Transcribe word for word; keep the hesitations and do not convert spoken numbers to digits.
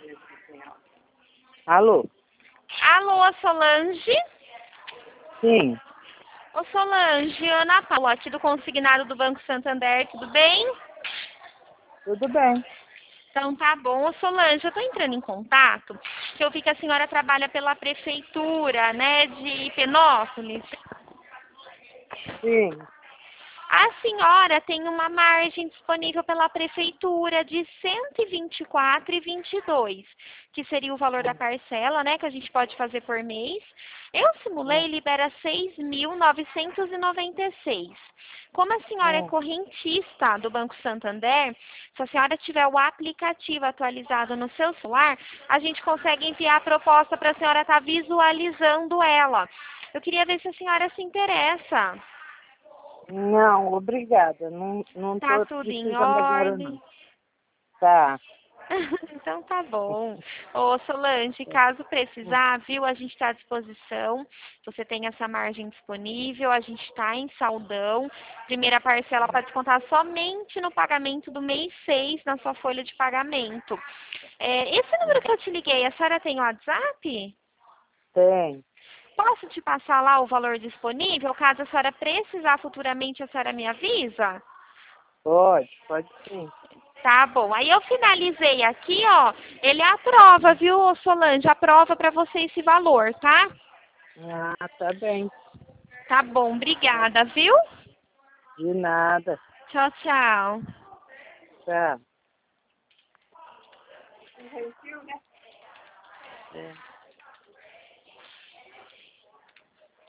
Alô? Alô, Solange? Sim, Ô Solange, Ana Paula, aqui do consignado do Banco Santander, tudo bem? tudo bem. Então tá bom. Ô Solange, eu tô entrando em contato, que eu vi que a senhora trabalha pela prefeitura, né, de Penópolis. Sim. A senhora tem uma margem disponível pela prefeitura de cento e vinte e quatro reais e vinte e dois centavos, que seria o valor da parcela, né, que a gente pode fazer por mês. Eu simulei e libera seis mil novecentos e noventa e seis. Como a senhora é Hum. correntista do Banco Santander, se a senhora tiver o aplicativo atualizado no seu celular, a gente consegue enviar a proposta para a senhora estar visualizando ela. Eu queria ver se a senhora se interessa. Não, obrigada. Não, não Tá tô tudo em precisando agora, não. ordem? Tá. Então tá bom. Ô Solange, caso precisar, viu, a gente está à disposição. Você tem essa margem disponível, a gente está em saldão. Primeira parcela para descontar somente no pagamento do mês seis na sua folha de pagamento. É, esse número que eu te liguei, a senhora tem o WhatsApp? Tem. Posso te passar lá o valor disponível? Caso a senhora precisar futuramente, a senhora me avisa? Pode, pode sim. Tá bom. Aí eu finalizei aqui, ó. Ele aprova, viu, ô Solange? Aprova pra você esse valor, tá? Ah, tá bem. Tá bom, obrigada, viu? De nada. Tchau, tchau. Tá. É.